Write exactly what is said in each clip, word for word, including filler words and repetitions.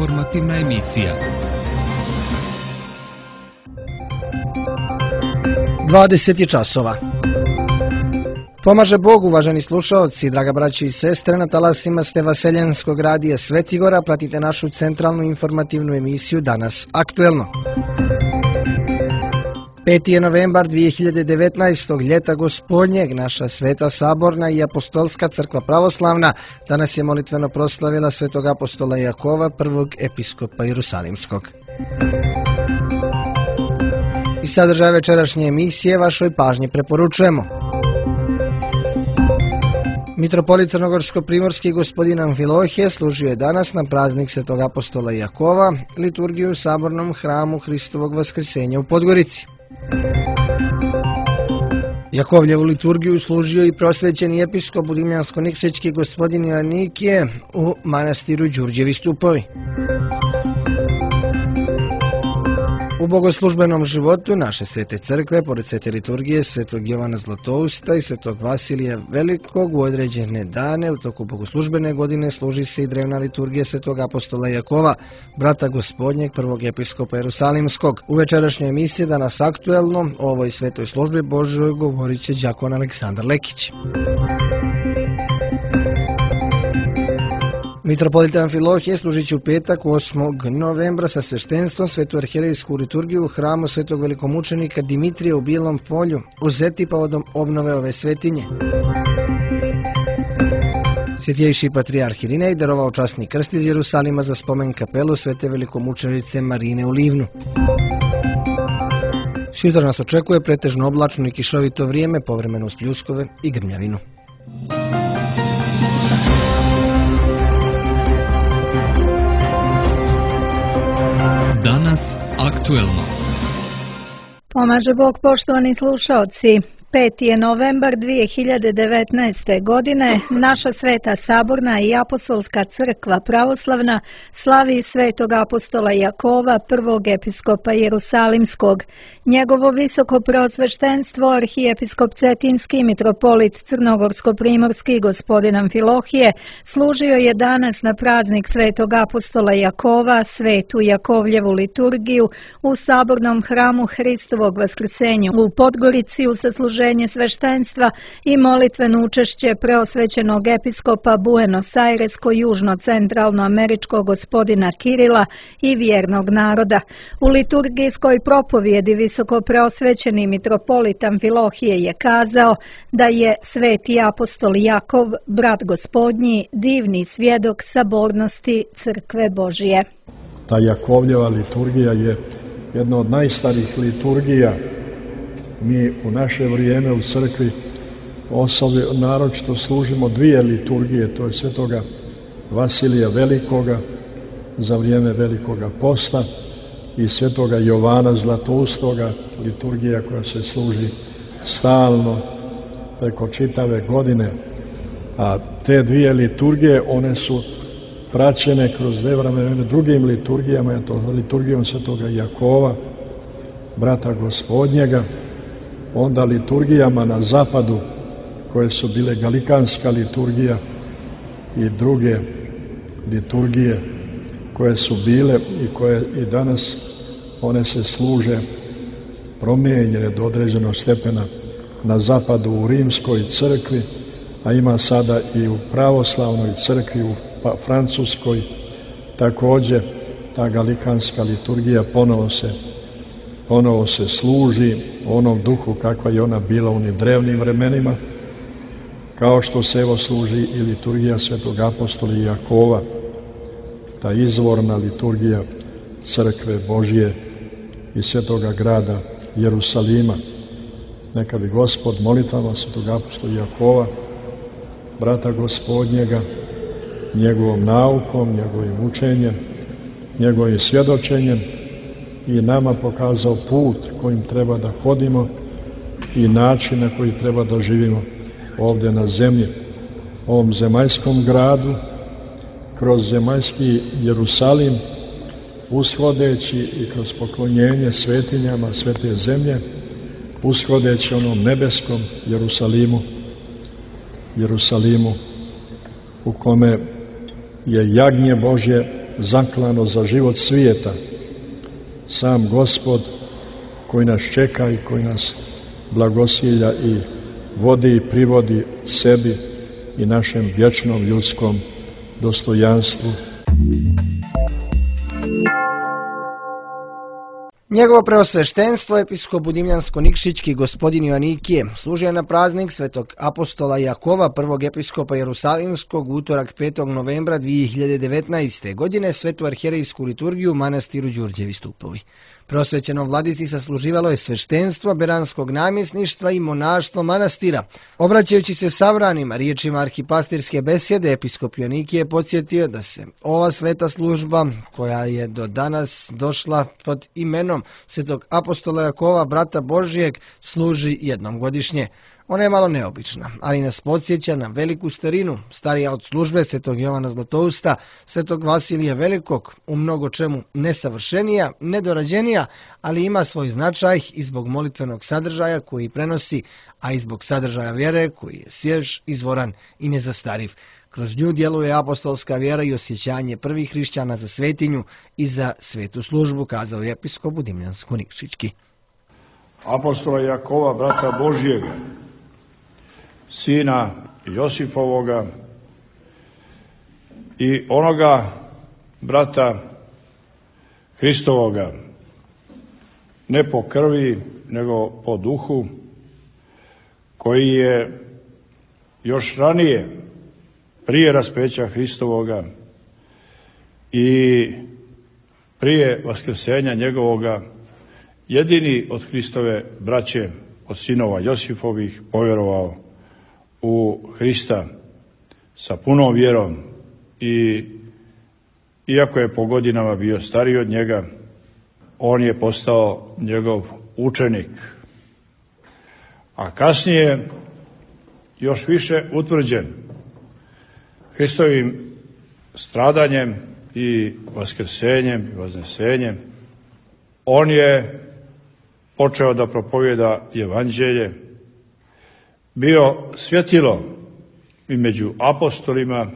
informativna emisija. dvadeset časova. Pomaže Bog, uvaženi slušaoci, draga braći i sestre, na talasima ste Vaseljenskog radija Svetigora, pratite našu centralnu informativnu emisiju Danas aktuelno. peti je novembar dvije hiljade devetnaestog. ljeta gospodnjeg, naša Sveta Saborna i Apostolska crkva pravoslavna danas je molitveno proslavila svetog apostola Jakova, prvog episkopa Jerusalimskog. I sadržaj večerašnje emisije vašoj pažnji preporučujemo. Mitropolit Crnogorsko-primorski gospodin Amfilohije služio je danas na praznik svetog apostola Jakova liturgiju u Sabornom hramu Hristovog Vaskrsenja u Podgorici. Jakovljevu liturgiju služio i prosvećeni episkop Budimljansko-Nikšićki gospodin Joannikije u manastiru Đurđevi stupovi. U bogoslužbenom životu naše svete crkve, pored svete liturgije svetog Jovana Zlatousta i svetog Vasilija Velikog, u određene dane u toku bogoslužbene godine služi se i drevna liturgija svetog apostola Jakova, brata gospodnjeg, prvog episkopa Jerusalimskog. U večerašnjoj emisiji Danas aktuelno o ovoj svetoj službi Božoj govorit će đakon Aleksandar Lekić. Mitropolit Amfilohije služit će u petak osmog novembra sa sveštenstvom svetu arhijerejsku liturgiju u hramu svetog velikomučenika Dimitrija u Bilom polju, uzeti povodom obnove ove svetinje. Svetjejši patrijarh Irinej darovao časni krst iz Jerusalima za spomen kapelu svete velikomučenice Marine u Livnu. Sutra nas očekuje pretežno oblačno i kišovito vrijeme, povremeno uz pljuskove i grmljavinu. Danas aktuelno. Pomaže Bog, poštovani slušaoci. peti je novembar dvije hiljade devetnaeste. godine. Naša Sveta Saborna i Apostolska crkva pravoslavna slavi svetog apostola Jakova, prvog episkopa Jerusalimskog. Njegovo visoko preosveštenstvo arhijepiskop Cetinski mitropolit Crnogorsko-primorski gospodin Amfilohije služio je danas na praznik svetog apostola Jakova, svetu Jakovljevu liturgiju u Sabornom hramu Hristovog Vaskrsenja u Podgorici u sasluženje sveštenstva i molitveno učešće preosvećenog episkopa Buenos Airesko-južno-centralno-američkog gospodina Kirila i vjernog naroda. U liturgijskoj propovjedi visoko preosvećeni mitropolit Amfilohije je kazao da je sveti apostol Jakov, brat gospodnji, divni svjedok sabornosti Crkve Božije. Ta Jakovljeva liturgija je jedna od najstarijih liturgija. Mi u naše vrijeme u crkvi osobi naročito služimo dvije liturgije, to je svetoga Vasilija Velikoga za vrijeme Velikoga posta i svetoga Jovana Zlatoustoga, liturgija koja se služi stalno preko čitave godine. A te dvije liturgije, one su praćene kroz dve vremena drugim liturgijama, to liturgijom svetoga Jakova, brata gospodnjega, onda liturgijama na zapadu, koje su bile galikanska liturgija i druge liturgije koje su bile i koje i danas one se služe promijenjene do određenog stepena na zapadu u Rimskoj crkvi, a ima sada i u pravoslavnoj crkvi u Francuskoj. Također ta galikanska liturgija ponovo se, ponovo se služi u onom duhu kakva je ona bila u onim drevnim vremenima, kao što se evo služi i liturgija svetog apostola Jakova, ta izvorna liturgija Crkve Božije i svetoga grada Jerusalima. Neka bi Gospod molitvama svetog apostola Jakova, brata gospodnjega, njegovom naukom, njegovim učenjem, njegovim svjedočenjem i nama pokazao put kojim treba da hodimo i način na koji treba da živimo ovdje na zemlji, ovom zemaljskom gradu, kroz zemaljski Jerusalim, ushodeći i kroz poklonjenje svetinjama svete zemlje, ushodeći onom nebeskom Jerusalimu, Jerusalimu u kome je jagnje Božje zaklano za život svijeta. Sam Gospod koji nas čeka i koji nas blagosilja i vodi i privodi sebi i našem vječnom ljudskom dostojanstvu. Njegovo preosveštenstvo, episkop Budimljansko-Nikšićki gospodin Joanikije, služio na praznik svetog apostola Jakova, prvog episkopa Jerusalimskog, utorak petog novembra dvije hiljade devetnaeste. godine, svetu arhijerejsku liturgiju u manastiru Đurđevi Stupovi. Prosvećenom vladici sasluživalo je sveštenstvo beranskog namjesništva i monaštvo manastira. Obraćajući se savranima riječima arhipastirske besjede, episkop Joanikije je podsjetio da se ova sveta služba, koja je do danas došla pod imenom svetog apostola Jakova, brata Božijeg, služi jednom godišnje. Ona je malo neobična, ali nas podsjeća na veliku starinu, starija od službe svetog Jovana Zlatousta, svetog Vasilija Velikog, u mnogo čemu nesavršenija, nedorađenija, ali ima svoj značaj i zbog molitvenog sadržaja koji prenosi, a i zbog sadržaja vjere koji je svjež, izvoran i nezastariv. Kroz nju djeluje apostolska vjera i osjećanje prvih hrišćana za svetinju i za svetu službu, kazao je episkop Budimljansko-Nikšićki. Apostola Jakova, brata Božijega, sina Josifovoga i onoga brata Hristovoga, ne po krvi, nego po duhu, koji je još ranije, prije raspeća Hristovoga i prije vaskrsenja njegovoga, jedini od Hristove braće, od sinova Josifovih, povjerovao u Hrista sa punom vjerom i iako je po godinama bio stariji od njega, on je postao njegov učenik. A kasnije još više utvrđen Hristovim stradanjem i vaskrsenjem i vaznesenjem, on je počeo da propovjeda evanđelje, bio svjetilo i među apostolima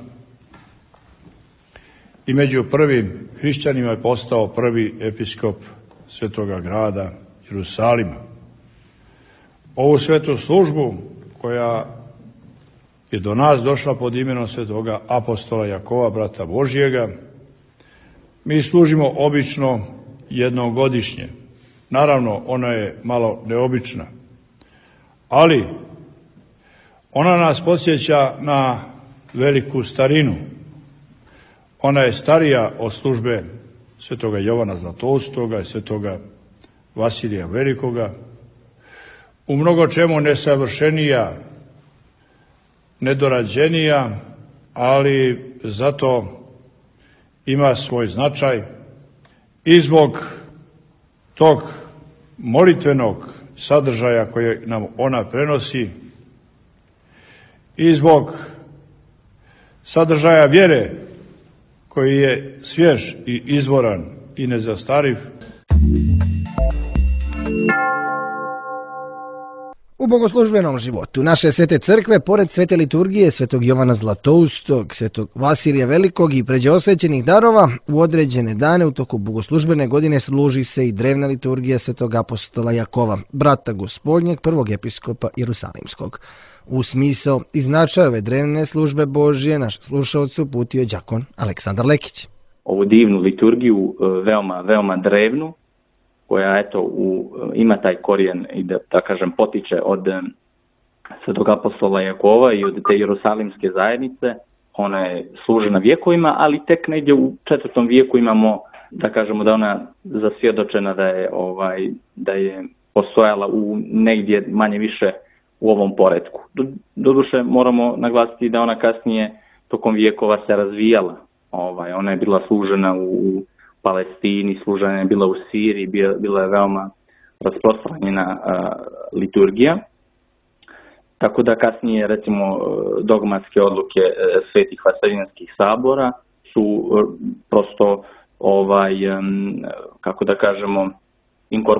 i među prvim hrišćanima je postao prvi episkop svetoga grada Jerusalima. Ovu svetu službu koja je do nas došla pod imenom svetoga apostola Jakova, brata Božijega, mi služimo obično jednom godišnje. Naravno, ona je malo neobična, ali ona nas podsjeća na veliku starinu. Ona je starija od službe svetoga Jovana Zlatoustoga i svetoga Vasilija Velikoga, u mnogo čemu nesavršenija, nedorađenija, ali zato ima svoj značaj i zbog tog molitvenog sadržaja koje nam ona prenosi i zbog sadržaja vjere koji je svjež i izvoran i nezastariv. U bogoslužbenom životu naše svete crkve, pored svete liturgije svetog Jovana Zlatoustog, svetog Vasilija Velikog i pređe osvećenih darova, u određene dane u toku bogoslužbene godine služi se i drevna liturgija svetog apostola Jakova, brata Gospodnjeg, prvog episkopa Jerusalimskog. U smisao i značaj ove drevne službe Božje naš slušalcu uputio đakon Aleksandar Lekić. Ovu divnu liturgiju, veoma, veoma drevnu, koja eto u, ima taj korijen i da, da kažem potiče od svetog apostola Jakova i od te jerusalimske zajednice. Ona je služena vjekovima, ali tek negdje u četvrtom vijeku imamo, da kažemo da ona zasvjedočena da je ovaj da je postojala u negdje manje više u ovom poretku. Doduše moramo naglasiti da ona kasnije tokom vijekova se razvijala. Ovaj ona je bila služena u Palestini, služena je bila u Siriji, bila je veoma rasprostranjena uh, liturgija. Tako da kasnije, recimo, dogmatske odluke uh, svetih vaseljenskih sabora su uh, prosto, ovaj, um, kako da kažemo,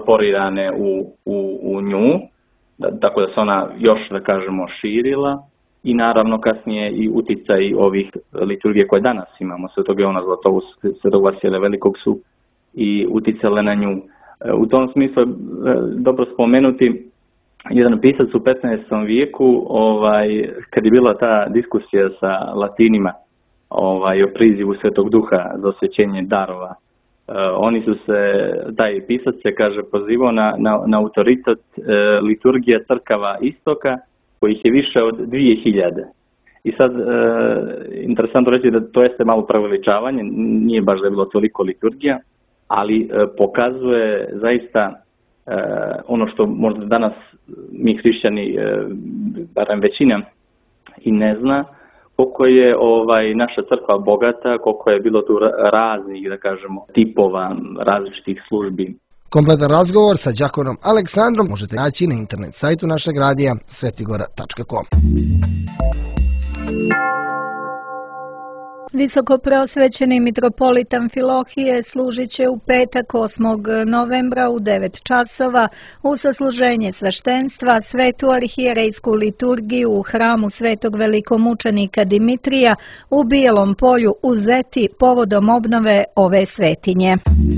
inkorporirane u, u, u nju, da, tako da se ona još, da kažemo, širila i naravno kasnije i uticaj ovih liturgije koje danas imamo, Svetog Jovana Zlatousta, Svetog Vasilija Velikog su i uticale na nju. U tom smislu je dobro spomenuti jedan pisac u petnaestom vijeku, ovaj, kad je bila ta diskusija sa Latinima ovaj, o prizivu Svetog Duha za osvećenje darova. Uh, oni su se, taj pisac se kaže pozivao na, na, na autoritet uh, liturgija crkava istoka, kojih je više od dvije hiljade. I sad, uh, interesantno reći da to jeste malo preveličavanje, nije baš da je bilo toliko liturgija, ali uh, pokazuje zaista uh, ono što možda danas mi hrišćani, uh, barem većina, i ne zna, koliko je ovaj naša crkva bogata, koliko je bilo tu raznih, da kažemo, tipova, različitih službi. Kompletan razgovor sa đakonom Aleksandrom možete naći na internet sajtu našeg radija svetigora tačka com. Visokopreosvećeni mitropolit Amfilohije služit će u petak osmog novembra u devet časova u sasluženje sveštenstva svetu arhijerejsku liturgiju u hramu svetog velikomučenika Dimitrija u Bijelom polju u Zeti povodom obnove ove svetinje.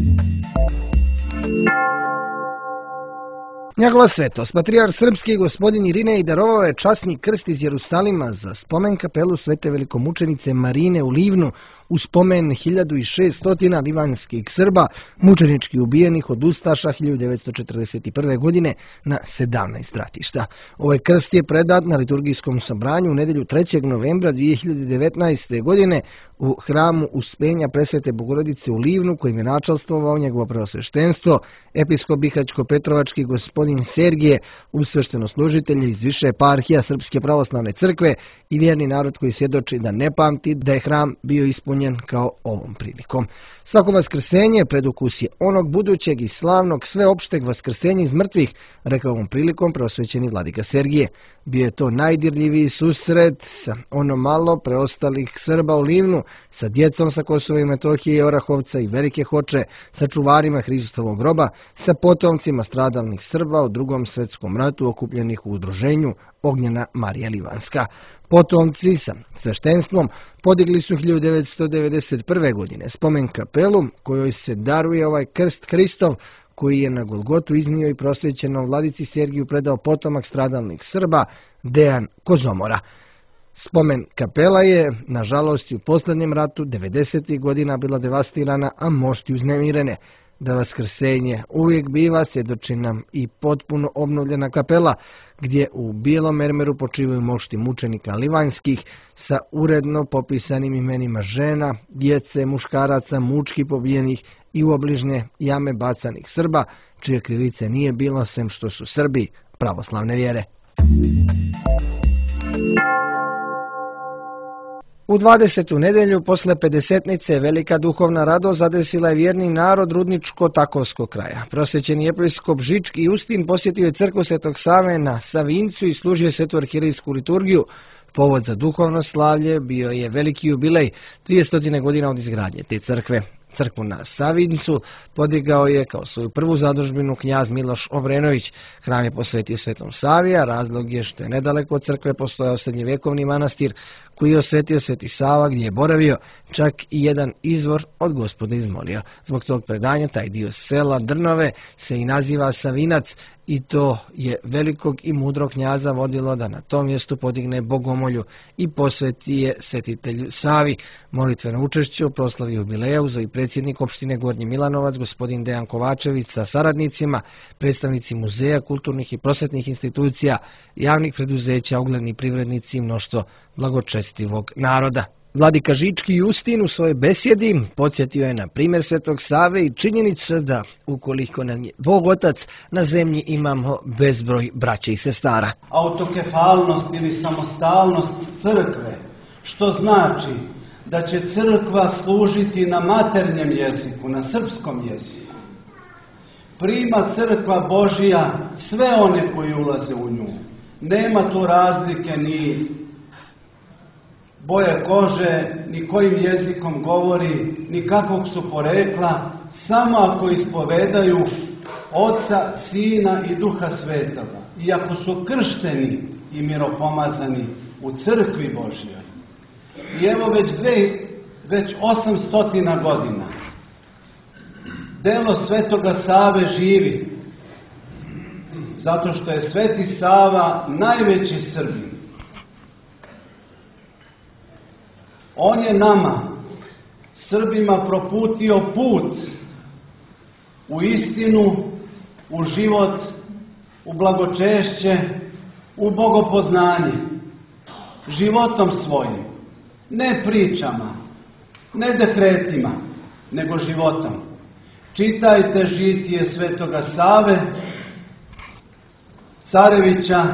Njegova svetost, patrijarh srpski gospodin Irinej darovao je časni krst iz Jerusalima za spomen kapelu svete velikomučenice Marine u Livnu u spomen hiljadu šesto livanskih Srba mučenički ubijenih od ustaša hiljadu devetsto četrdeset prve. godine na sedamnaest ratišta. Ovaj krst je predat na liturgijskom sabranju u nedelju trećeg novembra dvije hiljade devetnaeste. godine u hramu Uspenja Presvete Bogorodice u Livnu, kojim je načalstvovao njegovo preosveštenstvo, episkop Bihaćko-Petrovački gospodin Sergije, uz sveštenoslужitelje iz više eparhija Srpske pravoslavne crkve i vjerni narod koji svjedoči da ne pamti da je hram bio ispunjen kao ovom prilikom. Svako vaskrsenje predukus je onog budućeg i slavnog sveopšteg vaskrsenja iz mrtvih, rekao ovom prilikom preosvećeni vladika Sergije. Bio je to najdirljiviji susret sa ono malo preostalih Srba u Livnu, sa djecom sa Kosova i Metohije i Orahovca i Velike Hoče, sa čuvarima Hristovog groba, sa potomcima stradalnih Srba u drugom svjetskom ratu okupljenih u udruženju Ognjena Marija Livanska. Potomci sa sveštenstvom podigli su hiljadu devetsto devedeset prve. godine spomen kapelu kojoj se daruje ovaj krst Hristov, koji je na Golgotu iznio i prosvećenom vladici Sergiju predao potomak stradalnih Srba Dejan Kozomora. Spomen kapela je, nažalost, u posljednjem ratu devedesetih godina bila devastirana, a mošti uznemirene. Da vaskrsenje uvijek biva, svjedoči nam i potpuno obnovljena kapela, gdje u bijelom mermeru počivaju mošti mučenika livanskih sa uredno popisanim imenima žena, djece, muškaraca, mučki pobijenih i u obližnje jame bacanih Srba, čije krivice nije bilo sem što su Srbi pravoslavne vjere. U dvadesetu nedelju posle pedesetnice velika duhovna radost zadesila je vjerni narod Rudničko-Takovskog kraja. Prosvećeni episkop Žički Justin posjetio je crkvu Svetog Save na Savinjcu i služio svetu arhijerejsku liturgiju. Povod za duhovno slavlje bio je veliki jubilej trideset godina od izgradnje te crkve. Crkvu na Savinjcu podigao je kao svoju prvu zadužbinu knjaz Miloš Obrenović. Hram je posvetio Svetom Savi, a razlog je što je nedaleko od crkve postojao srednjevjekovni manastir koji je osvetio Sveti Sava, gdje je boravio, čak i jedan izvor od Gospoda izmolio. Zbog tog predanja taj dio sela Drnove se i naziva Savinac, i to je velikog i mudrog knjaza vodilo da na tom mjestu podigne bogomolju i posveti je svetitelju Savi. Molitveno učešće u proslavi jubileja uzeo i predsjednik opštine Gornji Milanovac, gospodin Dejan Kovačević, sa saradnicima, predstavnici muzeja, kulturnih i prosvetnih institucija, javnih preduzeća, ugledni privrednici i mnoštvo blagočestivog naroda. Vladika Žički Justin u svojoj besjedi podsjetio je na primjer Svetog Save i činjenicu da ukoliko nam je Bog Otac, na zemlji imamo bezbroj braće i sestara. Autokefalnost ili samostalnost crkve, što znači da će crkva služiti na maternjem jeziku, na srpskom jeziku. Prima crkva Božija sve one koji ulaze u nju. Nema tu razlike ni boje kože, ni kojim jezikom govori, ni kakvog su porekla, samo ako ispovedaju Oca, Sina i Duha Svetoga. I ako su kršteni i miropomazani u crkvi Božjoj. I evo već dve, već osamstotina godina delo Svetoga Save živi, zato što je Sveti Sava najveći Srbin. On je nama, Srbima, proputio put u istinu, u život, u blagočešće, u bogopoznanje, životom svojim, ne pričama, ne dekretima, nego životom. Čitajte žitije Svetoga Save, carevića,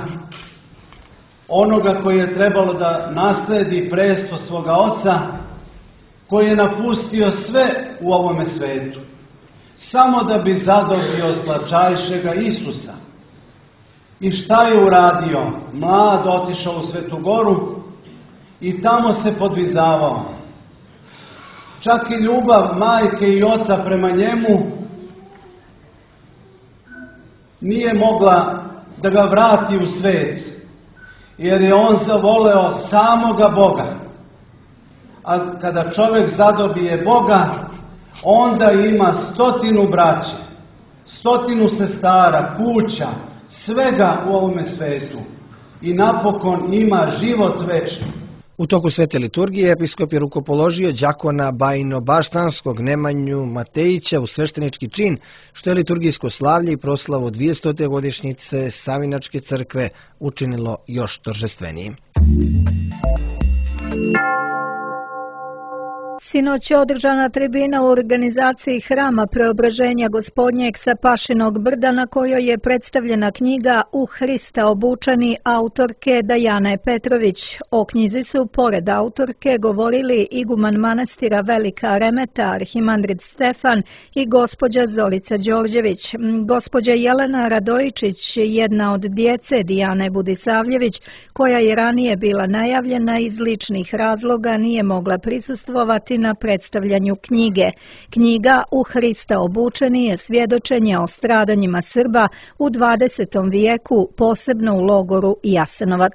onoga koji je trebalo da nasledi presto svoga oca, koji je napustio sve u ovome svetu, samo da bi zadobio slačajšega Isusa. I šta je uradio? Mlad otišao u Svetu Goru i tamo se podvizavao. Čak i ljubav majke i oca prema njemu nije mogla da ga vrati u svet, jer je on zavoleo samoga Boga. A kada čovjek zadobije Boga, onda ima stotinu braće, stotinu sestara, kuća, svega u ovome svetu. I napokon ima život večni. U toku svete liturgije episkop je rukopoložio đakona Bajno-Baštanskog Nemanju Matejića u sveštenički čin, što je liturgijsko slavlje i proslavu dvijestote godišnjice Savinačke crkve učinilo još торжественijim. Sinoć je održana tribina u organizaciji Hrama Preobraženja Gospodnjeg sa Pašinog brda, na kojoj je predstavljena knjiga U Hrista obučeni autorke Dajane Petrović. O knjizi su, pored autorke, govorili iguman manastira Velika Remeta, arhimandrit Stefan i gospođa Zolica Đorđević. Gospođa Jelena Radojičić, jedna od djece Dijane Budisavljević, koja je ranije bila najavljena iz ličnih razloga, nije mogla prisustvovati na predstavljanju knjige. Knjiga U Hrista obučeni je svjedočenje o stradanjima Srba u dvadesetom vijeku, posebno u logoru Jasenovac.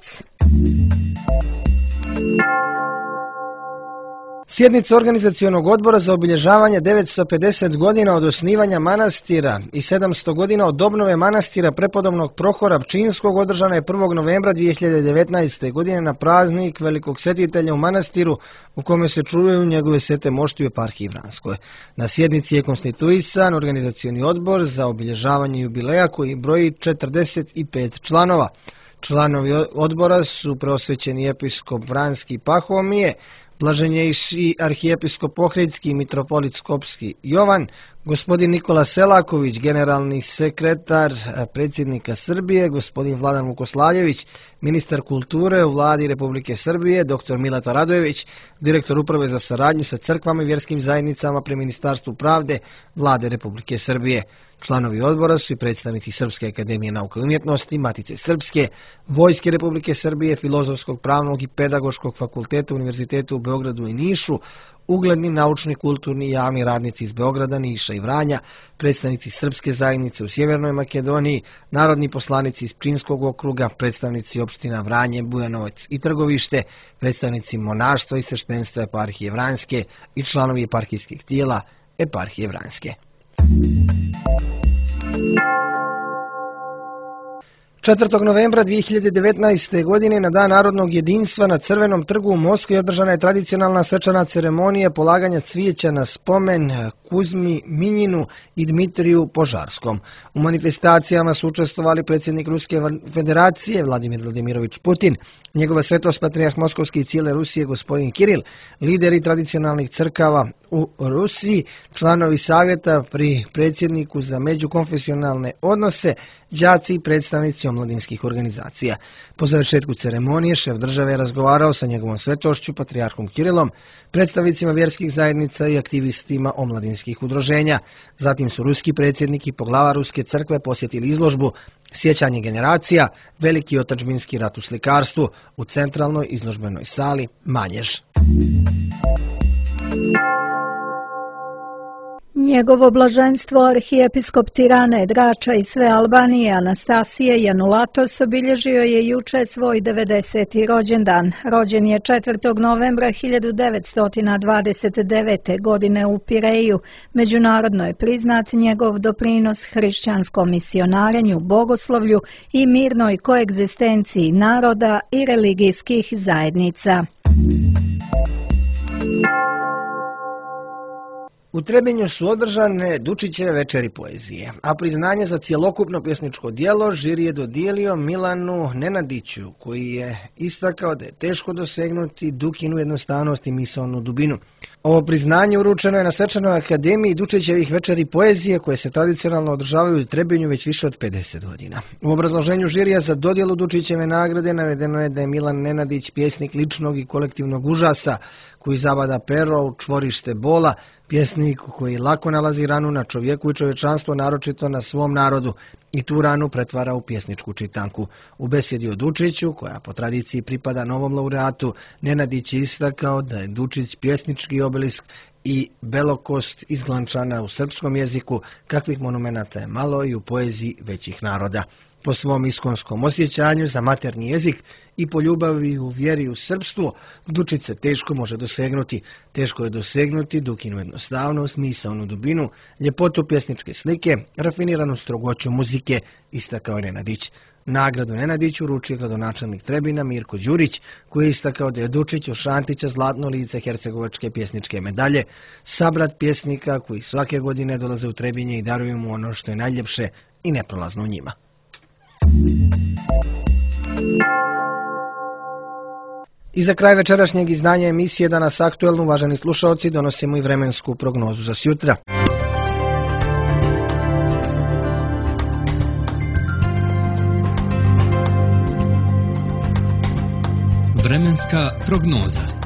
Sjednica organizacionog odbora za obilježavanje devetsto pedeset godina od osnivanja manastira i sedamsto godina od obnove manastira prepodobnog Prohora Pčinskog održana je prvog novembra dvije hiljade devetnaeste. godine na praznik Velikog svetitelja u manastiru u kome se čuvaju njegove svete mošti u eparhiji Vranskoj. Na sjednici je konstituisan organizacioni odbor za obilježavanje jubileja koji broji četrdeset pet članova. Članovi odbora su preosvećeni episkop Vranski Pahomije, blaženjejši arhijepiskop Ohridski i mitropolit Skopski Jovan, gospodin Nikola Selaković, generalni sekretar predsjednika Srbije, gospodin Vladan Vukoslavljević, ministar kulture u vladi Republike Srbije, doktor Mileta Radojević, direktor uprave za saradnju sa crkvama i vjerskim zajednicama pri Ministarstvu pravde vlade Republike Srbije. Članovi odbora su i predstavnici Srpske akademije nauke i umjetnosti, Matice Srpske, Vojske Republike Srbije, Filozofskog, pravnog i pedagoškog fakulteta Univerziteta u Beogradu i Nišu, ugledni naučni, kulturni i javni radnici iz Beograda, Niša i Vranja, predstavnici Srpske zajednice u Sjevernoj Makedoniji, narodni poslanici iz Pčinskog okruga, predstavnici opština Vranje, Bujanovac i Trgovište, predstavnici monaštva i sveštenstva eparhije Vranjske i članovi eparhijskih tijela eparhije Vranjske. četvrtog novembra dvije hiljade devetnaeste. godine na Dan narodnog jedinstva na Crvenom trgu u Moskvi održana je tradicionalna svečana ceremonija polaganja cvijeća na spomen Kuzmi Minjinu i Dmitriju Požarskom. U manifestacijama su učestvovali predsjednik Ruske federacije Vladimir Vladimirovič Putin, njegova svetost patrijarh Moskovski i cijele Rusije gospodin Kiril, lideri tradicionalnih crkava u Rusiji, članovi savjeta pri predsjedniku za međukonfesionalne odnose, đaci i predstavnici omladinskih organizacija. Po završetku ceremonije šef države je razgovarao sa njegovom svetošću patrijarhom Kirilom, predstavnicima vjerskih zajednica i aktivistima omladinskih udruženja. Zatim su ruski predsjednik i poglava Ruske crkve posjetili izložbu Sjećanje generacija, veliki otadžbinski rat u slikarstvu u centralnoj izložbenoj sali Manjež. Njegovo blaženstvo arhijepiskop Tirane, Drača i sve Albanije Anastasije Janulatos obilježio je juče svoj devedeseti rođendan. Rođen je četvrtog novembra hiljadu devetsto dvadeset devete. godine u Pireju. Međunarodno je priznat njegov doprinos hrišćanskom misionarenju, bogoslovlju i mirnoj koegzistenciji naroda i religijskih zajednica. U Trebinju su održane Dučićeve večeri poezije, a priznanje za cjelokupno pjesničko djelo žiri je dodijelio Milanu Nenadiću, koji je istakao da je teško dosegnuti Dukinu jednostavnost i misaonu dubinu. Ovo priznanje uručeno je na Svečanoj akademiji Dučićevih večeri poezije, koje se tradicionalno održavaju u Trebinju već više od pedeset godina. U obrazloženju žirija za dodjelu Dučićeve nagrade navedeno je da je Milan Nenadić pjesnik ličnog i kolektivnog užasa, koji zabada pero u čvorište bola, pjesnik koji lako nalazi ranu na čovjeku i čovječanstvo, naročito na svom narodu, i tu ranu pretvara u pjesničku čitanku. U besjedi o Dučiću, koja po tradiciji pripada novom laureatu, Nenadić je istakao da je Dučić pjesnički obelisk i belokost izglančana u srpskom jeziku, kakvih monumenata je malo i u poeziji većih naroda. Po svom iskonskom osjećanju za materni jezik i po ljubavi u vjeri u srpstvo, Dučić se teško može dosegnuti. Teško je dosegnuti Dukinu jednostavnost, misaonu dubinu, ljepotu pjesničke slike, rafiniranu strogoću muzike, istakao je Nenadić. Nagradu Nenadiću uručio gradonačelnik Trebina Mirko Đurić, koji je istakao da je Dučić od Šantića zlatno lice hercegovačke pjesničke medalje, sabrat pjesnika koji svake godine dolaze u Trebinje i daruju mu ono što je najljepše i neprolazno u njima. I za kraj večerašnjeg izdanja emisije Danas aktuelno, uvaženi slušalci, donosimo i vremensku prognozu za sjutra. Vremenska prognoza.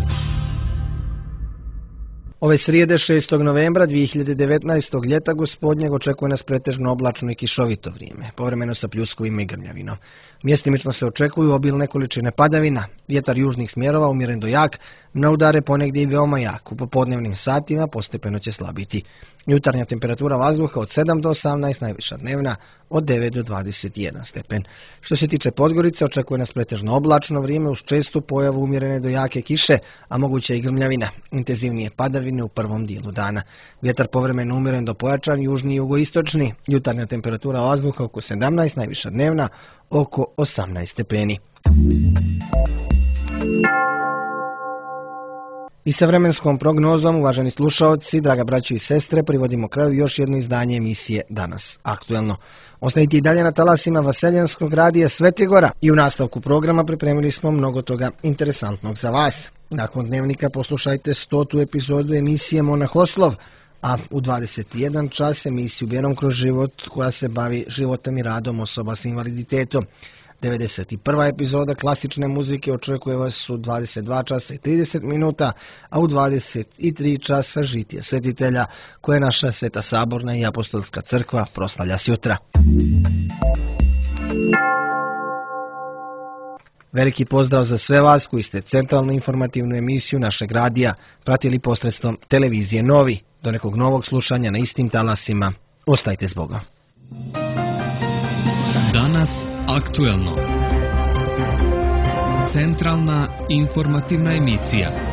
Ove srijede šestog novembra dvije hiljade devetnaestog. ljeta gospodnjeg očekuje nas pretežno oblačno i kišovito vrijeme, povremeno sa pljuskovima i grmljavinom. Mjestimično se očekuju obilne količine padavina, vjetar južnih smjerova umjeren do jak, na udare ponegdje i veoma jak. U popodnevnim satima postepeno će slabiti. Jutarnja temperatura vazduha od sedam do osamnaest, najviša dnevna od devet do dvadeset jedan stepen. Što se tiče Podgorice, očekuje nas pretežno oblačno vrijeme uz čestu pojavu umjerene do jake kiše, a moguće i grmljavina. Intenzivnije padavine u prvom dijelu dana. Vjetar povremeno umjeren do pojačan, južni i jugoistočni. Jutarnja temperatura vazduha oko sedamnaest, najviša dnevna oko osamnaest stepeni. I sa vremenskom prognozom, uvaženi slušalci, draga braćo i sestre, privodimo kraju još jedno izdanje emisije Danas aktuelno. Ostanite i dalje na talasima Vaseljanskog radija Svetigora i u nastavku programa pripremili smo mnogo toga interesantnog za vas. Nakon dnevnika poslušajte stotu epizodu emisije Monahoslov, a u dvadeset jedan čas emisiju Vjerom kroz život, koja se bavi životom i radom osoba s invaliditetom. devedeset prva epizoda klasične muzike očekuje vas u dvadeset dva časa i trideset minuta, a u dvadeset tri časa žitije svetitelja, koje naša Sveta Saborna i Apostolska crkva proslavlja sutra. Veliki pozdrav za sve vas koji ste centralnu informativnu emisiju našeg radija pratili posredstvom televizije Novi. Do nekog novog slušanja na istim talasima. Ostajte s Bogom. Danas aktuelno. Centralna informativna emisija.